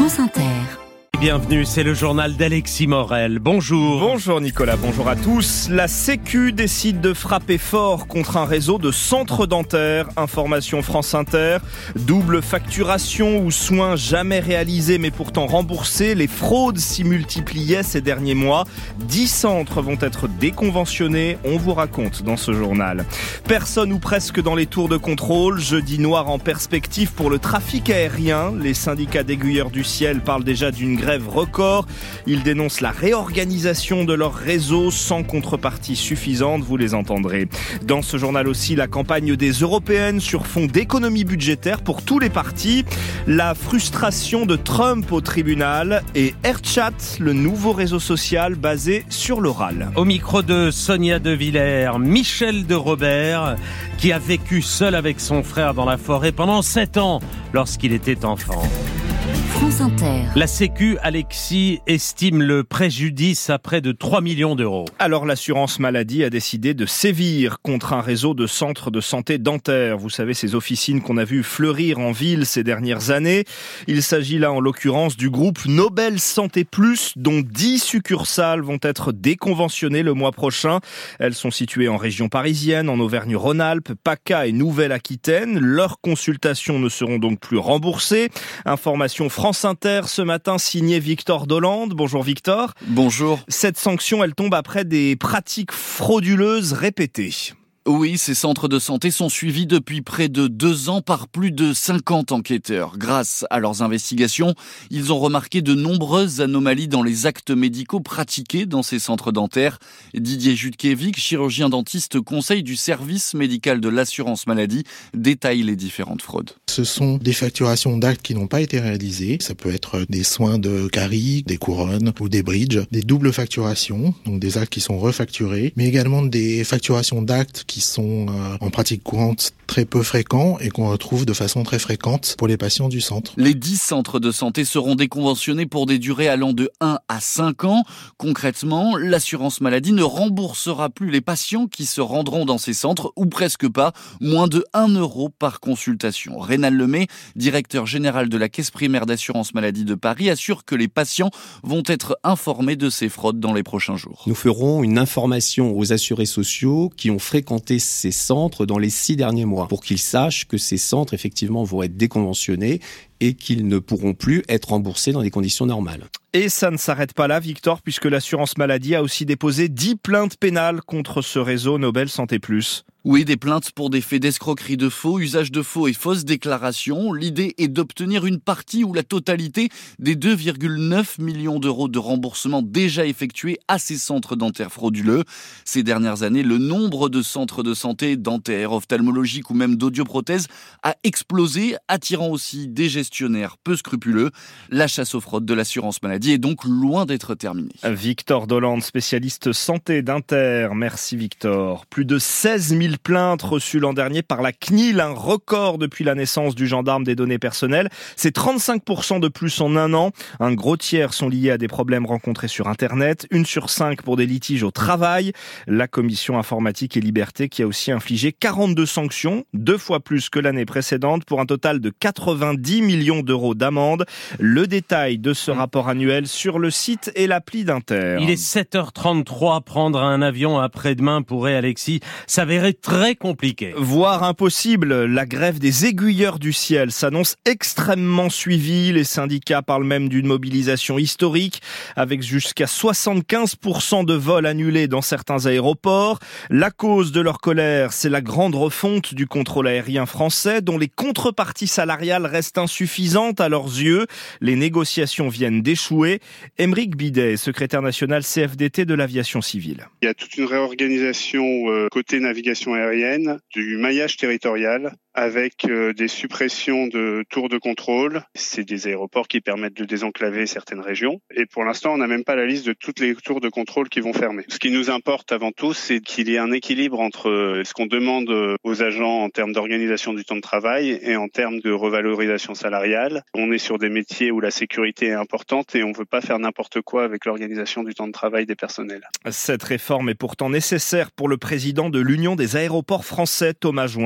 France Inter. Bienvenue, c'est le journal d'Alexis Morel. Bonjour. Bonjour Nicolas, bonjour à tous. La Sécu décide de frapper fort contre un réseau de centres dentaires. Information France Inter. Double facturation ou soins jamais réalisés mais pourtant remboursés. Les fraudes s'y multipliaient ces derniers mois. 10 centres vont être déconventionnés. On vous raconte dans ce journal. Personne ou presque dans les tours de contrôle. Jeudi noir en perspective pour le trafic aérien. Les syndicats d'aiguilleurs du ciel parlent déjà d'une grève record. Ils dénoncent la réorganisation de leur réseau sans contrepartie suffisante, vous les entendrez. Dans ce journal aussi, la campagne des européennes sur fond d'économie budgétaire pour tous les partis, la frustration de Trump au tribunal et AirChat, le nouveau réseau social basé sur l'oral. Au micro de Sonia De Villers, Michel de Robert, qui a vécu seul avec son frère dans la forêt pendant 7 ans lorsqu'il était enfant. France Inter. La Sécu, Alexis, estime le préjudice à près de 3 millions d'euros. Alors l'assurance maladie a décidé de sévir contre un réseau de centres de santé dentaires. Vous savez, ces officines qu'on a vu fleurir en ville ces dernières années. Il s'agit là en l'occurrence du groupe Nobel Santé Plus, dont 10 succursales vont être déconventionnées le mois prochain. Elles sont situées en région parisienne, en Auvergne-Rhône-Alpes, PACA et Nouvelle-Aquitaine. Leurs consultations ne seront donc plus remboursées. Information France Inter ce matin, signé Victor Dolande. Bonjour Victor. Bonjour. Cette sanction, elle tombe après des pratiques frauduleuses répétées. Oui, ces centres de santé sont suivis depuis près de 2 ans par plus de 50 enquêteurs. Grâce à leurs investigations, ils ont remarqué de nombreuses anomalies dans les actes médicaux pratiqués dans ces centres dentaires. Didier Jutkevic, chirurgien dentiste conseil du service médical de l'assurance maladie, détaille les différentes fraudes. Ce sont des facturations d'actes qui n'ont pas été réalisés. Ça peut être des soins de caries, des couronnes ou des bridges, des doubles facturations, donc des actes qui sont refacturés, mais également des facturations d'actes qui sont en pratique courante très peu fréquents et qu'on retrouve de façon très fréquente pour les patients du centre. Les 10 centres de santé seront déconventionnés pour des durées allant de 1 à 5 ans. Concrètement, l'assurance maladie ne remboursera plus les patients qui se rendront dans ces centres, ou presque pas, moins de 1 euro par consultation. Rénal Lemay, directeur général de la Caisse primaire d'assurance maladie de Paris, assure que les patients vont être informés de ces fraudes dans les prochains jours. Nous ferons une information aux assurés sociaux qui ont fréquenté ces centres dans les 6 derniers mois pour qu'ils sachent que ces centres effectivement vont être déconventionnés et qu'ils ne pourront plus être remboursés dans des conditions normales. Et ça ne s'arrête pas là, Victor, puisque l'assurance maladie a aussi déposé 10 plaintes pénales contre ce réseau Nobel Santé Plus. Oui, des plaintes pour des faits d'escroquerie de faux, usage de faux et fausses déclarations. L'idée est d'obtenir une partie ou la totalité des 2,9 millions d'euros de remboursement déjà effectués à ces centres dentaires frauduleux. Ces dernières années, le nombre de centres de santé dentaires, ophtalmologiques ou même d'audioprothèses a explosé, attirant aussi des gestionnaires peu scrupuleux. La chasse aux fraudes de l'assurance maladie est donc loin d'être terminée. Victor Dolande, spécialiste santé d'Inter. Merci Victor. Plus de 16 000 plaintes reçues l'an dernier par la CNIL, un record depuis la naissance du gendarme des données personnelles. C'est 35% de plus en un an. Un gros tiers sont liés à des problèmes rencontrés sur Internet. 1 sur 5 pour des litiges au travail. La commission informatique et liberté qui a aussi infligé 42 sanctions, 2 fois plus que l'année précédente, pour un total de 90 millions d'euros d'amende. Le détail de ce rapport annuel sur le site et l'appli d'Inter. Il est 7h33, prendre un avion après-demain pourrait, Alexis, s'avérer très compliqué. Voire impossible. La grève des aiguilleurs du ciel s'annonce extrêmement suivie. Les syndicats parlent même d'une mobilisation historique, avec jusqu'à 75% de vols annulés dans certains aéroports. La cause de leur colère, c'est la grande refonte du contrôle aérien français, dont les contreparties salariales restent insuffisantes à leurs yeux. Les négociations viennent d'échouer. Aymeric Bidet, secrétaire national CFDT de l'aviation civile. Il y a toute une réorganisation côté navigation aérienne, du maillage territorial, avec des suppressions de tours de contrôle. C'est des aéroports qui permettent de désenclaver certaines régions. Et pour l'instant, on n'a même pas la liste de toutes les tours de contrôle qui vont fermer. Ce qui nous importe avant tout, c'est qu'il y ait un équilibre entre ce qu'on demande aux agents en termes d'organisation du temps de travail et en termes de revalorisation salariale. On est sur des métiers où la sécurité est importante et on ne veut pas faire n'importe quoi avec l'organisation du temps de travail des personnels. Cette réforme est pourtant nécessaire pour le président de l'Union des aéroports français, Thomas Join.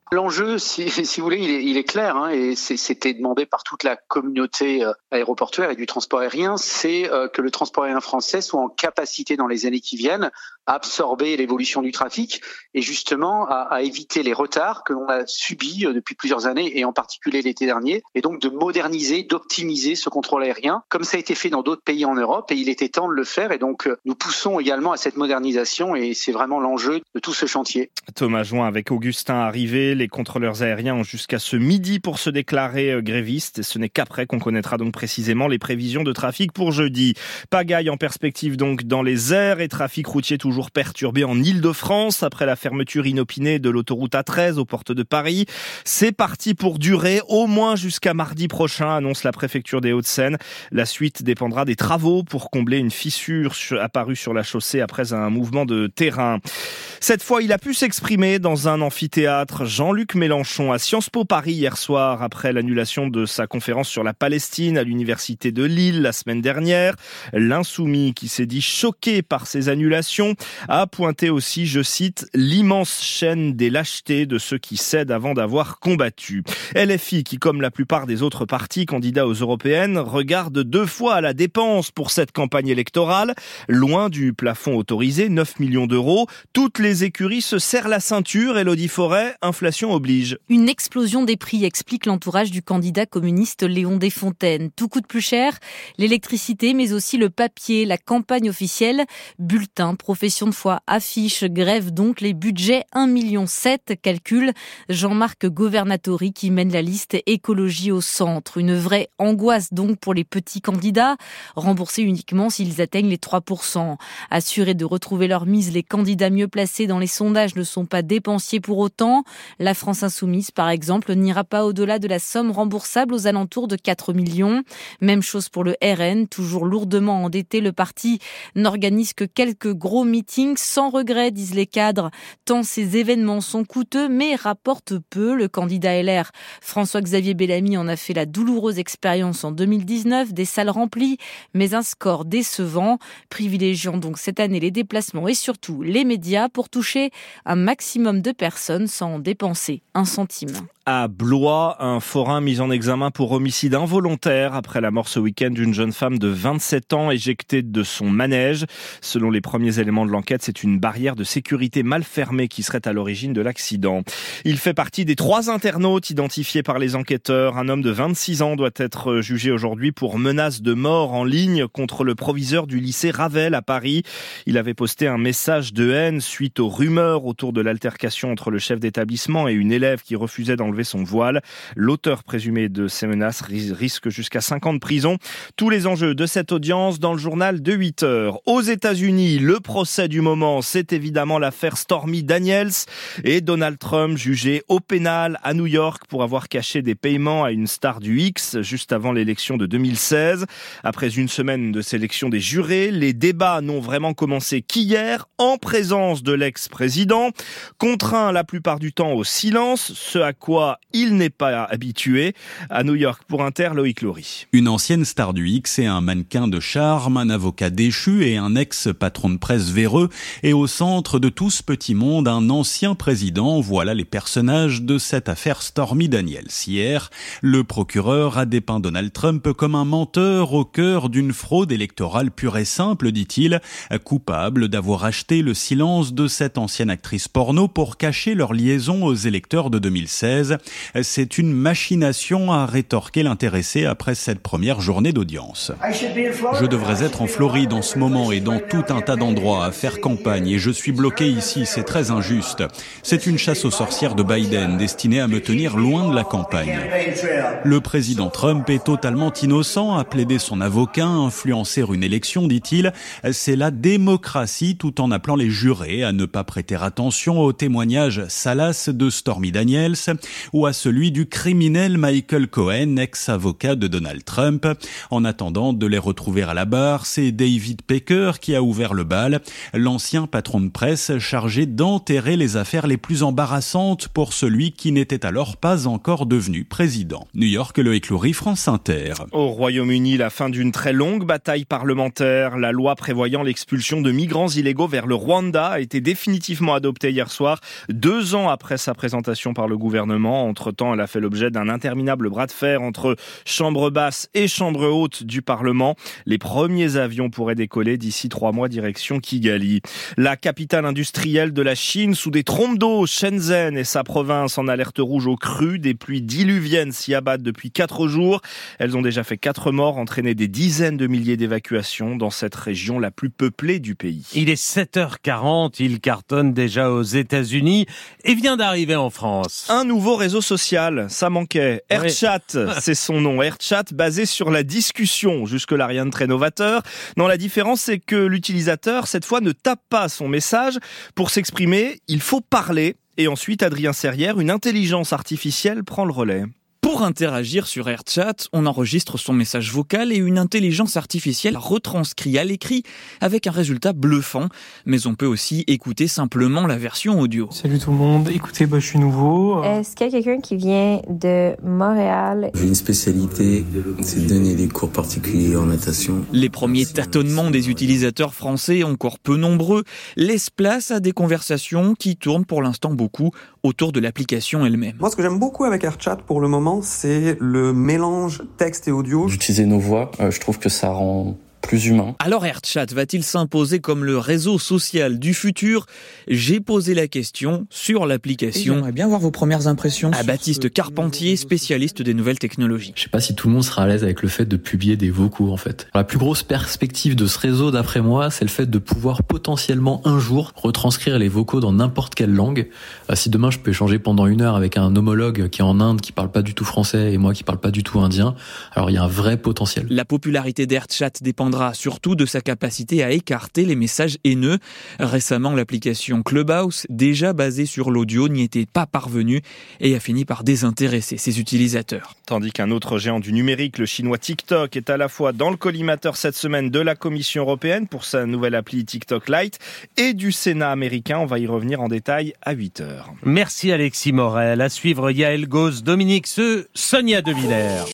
L'enjeu, si vous voulez, il est clair, et c'était demandé par toute la communauté aéroportuaire et du transport aérien, c'est que le transport aérien français soit en capacité dans les années qui viennent à absorber l'évolution du trafic et justement à éviter les retards que l'on a subis depuis plusieurs années et en particulier l'été dernier, et donc de moderniser, d'optimiser ce contrôle aérien comme ça a été fait dans d'autres pays en Europe, et il était temps de le faire, et donc nous poussons également à cette modernisation, et c'est vraiment l'enjeu de tout ce chantier. Thomas Join avec Augustin Arrivé. Les contrôleurs aériens ont jusqu'à ce midi pour se déclarer grévistes. Ce n'est qu'après qu'on connaîtra donc précisément les prévisions de trafic pour jeudi. Pagaille en perspective donc dans les airs et trafic routier toujours perturbé en Île-de-France après la fermeture inopinée de l'autoroute A13 aux portes de Paris. C'est parti pour durer au moins jusqu'à mardi prochain, annonce la préfecture des Hauts-de-Seine. La suite dépendra des travaux pour combler une fissure apparue sur la chaussée après un mouvement de terrain. Cette fois, il a pu s'exprimer dans un amphithéâtre. Jean-Luc Mélenchon à Sciences Po Paris hier soir après l'annulation de sa conférence sur la Palestine à l'université de Lille la semaine dernière. L'insoumis, qui s'est dit choqué par ces annulations, a pointé aussi, je cite, l'immense chaîne des lâchetés de ceux qui cèdent avant d'avoir combattu. LFI, qui comme la plupart des autres partis candidats aux européennes, regarde 2 fois à la dépense pour cette campagne électorale. Loin du plafond autorisé, 9 millions d'euros. Toutes les écuries se serrent la ceinture. Élodie Forêt, inflation oblige. Une explosion des prix explique l'entourage du candidat communiste Léon Desfontaines. Tout coûte plus cher, l'électricité mais aussi le papier, la campagne officielle, bulletins, profession de foi, affiches, grève donc les budgets 1,7 million, calcule Jean-Marc Governatori qui mène la liste écologie au centre. Une vraie angoisse donc pour les petits candidats, remboursés uniquement s'ils atteignent les 3%. Assurés de retrouver leur mise, les candidats mieux placés dans les sondages ne sont pas dépensiers pour autant. La France Insoumise, par exemple, n'ira pas au-delà de la somme remboursable aux alentours de 4 millions. Même chose pour le RN, toujours lourdement endetté, le parti n'organise que quelques gros meetings sans regret, disent les cadres, tant ces événements sont coûteux mais rapportent peu. Le candidat LR, François-Xavier Bellamy, en a fait la douloureuse expérience en 2019, des salles remplies, mais un score décevant, privilégiant donc cette année les déplacements et surtout les médias pour toucher un maximum de personnes sans en dépenser un centime. À Blois, un forain mis en examen pour homicide involontaire après la mort ce week-end d'une jeune femme de 27 ans éjectée de son manège. Selon les premiers éléments de l'enquête, c'est une barrière de sécurité mal fermée qui serait à l'origine de l'accident. Il fait partie des 3 internautes identifiés par les enquêteurs. Un homme de 26 ans doit être jugé aujourd'hui pour menace de mort en ligne contre le proviseur du lycée Ravel à Paris. Il avait posté un message de haine suite aux rumeurs autour de l'altercation entre le chef d'établissement et une élève qui refusait d'enlever son voile. L'auteur présumé de ces menaces risque jusqu'à 5 ans de prison. Tous les enjeux de cette audience dans le journal de 8 heures. Aux États-Unis, le procès du moment, c'est évidemment l'affaire Stormy Daniels et Donald Trump jugé au pénal à New York pour avoir caché des paiements à une star du X juste avant l'élection de 2016. Après une semaine de sélection des jurés, les débats n'ont vraiment commencé qu'hier en présence de l'ex-président, contraint la plupart du temps au silence, ce à quoi il n'est pas habitué. À New York pour Inter, Loïc Laurie. Une ancienne star du X et un mannequin de charme, un avocat déchu et un ex-patron de presse véreux. Et au centre de tout ce petit monde, un ancien président. Voilà les personnages de cette affaire Stormy Daniels. Hier, le procureur a dépeint Donald Trump comme un menteur au cœur d'une fraude électorale pure et simple, dit-il, coupable d'avoir acheté le silence de cette ancienne actrice porno pour cacher leur liaison aux électeurs de 2016. C'est une machination, a rétorqué l'intéressé après cette première journée d'audience. Je devrais être en Floride en ce moment et dans tout un tas d'endroits à faire campagne et je suis bloqué ici, c'est très injuste. C'est une chasse aux sorcières de Biden destinée à me tenir loin de la campagne. Le président Trump est totalement innocent, a plaidé son avocat, influencer une élection, dit-il. C'est la démocratie, tout en appelant les jurés à ne pas prêter attention au témoignage salace de Stormy Daniels ou à celui du criminel Michael Cohen, ex-avocat de Donald Trump. En attendant de les retrouver à la barre, c'est David Pecker qui a ouvert le bal, l'ancien patron de presse chargé d'enterrer les affaires les plus embarrassantes pour celui qui n'était alors pas encore devenu président. New York, Loïc Laurie, France Inter. Au Royaume-Uni, la fin d'une très longue bataille parlementaire. La loi prévoyant l'expulsion de migrants illégaux vers le Rwanda a été définitivement adoptée hier soir, 2 ans après sa présentation par le gouvernement. Entre-temps, elle a fait l'objet d'un interminable bras de fer entre chambre basse et chambre haute du Parlement. Les premiers avions pourraient décoller d'ici 3 mois direction Kigali. La capitale industrielle de la Chine sous des trompes d'eau, Shenzhen et sa province en alerte rouge aux crues. Des pluies diluviennes s'y abattent depuis 4 jours. Elles ont déjà fait 4 morts, entraîné des dizaines de milliers d'évacuations dans cette région la plus peuplée du pays. Il est 7h40, il cartonne déjà aux États-Unis et vient d'arriver en France. Un nouveau réseau social, ça manquait. AirChat, c'est son nom. AirChat basé sur la discussion. Jusque-là, rien de très novateur. Non, la différence, c'est que l'utilisateur, cette fois, ne tape pas son message. Pour s'exprimer, il faut parler. Et ensuite, Adrien Serrière, une intelligence artificielle prend le relais. Pour interagir sur AirChat, on enregistre son message vocal et une intelligence artificielle retranscrit à l'écrit avec un résultat bluffant. Mais on peut aussi écouter simplement la version audio. Salut tout le monde, écoutez, je suis nouveau. Est-ce qu'il y a quelqu'un qui vient de Montréal? J'ai une spécialité, c'est de donner des cours particuliers en natation. Les premiers tâtonnements des utilisateurs français, encore peu nombreux, laissent place à des conversations qui tournent pour l'instant beaucoup autour de l'application elle-même. Moi, ce que j'aime beaucoup avec AirChat pour le moment, c'est le mélange texte et audio. D'utiliser nos voix, je trouve que ça rend plus humain. Alors AirChat va-t-il s'imposer comme le réseau social du futur? J'ai posé la question sur l'application. J'aimerais bien voir vos premières impressions. À Baptiste Carpentier, spécialiste des nouvelles technologies. Je sais pas si tout le monde sera à l'aise avec le fait de publier des vocaux en fait. La plus grosse perspective de ce réseau d'après moi, c'est le fait de pouvoir potentiellement un jour retranscrire les vocaux dans n'importe quelle langue. Si demain je peux échanger pendant 1 heure avec un homologue qui est en Inde, qui parle pas du tout français et moi qui parle pas du tout indien, alors il y a un vrai potentiel. La popularité d'AirChat dépendra surtout de sa capacité à écarter les messages haineux. Récemment, l'application Clubhouse, déjà basée sur l'audio, n'y était pas parvenue et a fini par désintéresser ses utilisateurs. Tandis qu'un autre géant du numérique, le chinois TikTok, est à la fois dans le collimateur cette semaine de la Commission européenne pour sa nouvelle appli TikTok Lite et du Sénat américain. On va y revenir en détail à 8h. Merci Alexis Morel. À suivre Yael Gauze, Dominique Seux, Sonia De Villers.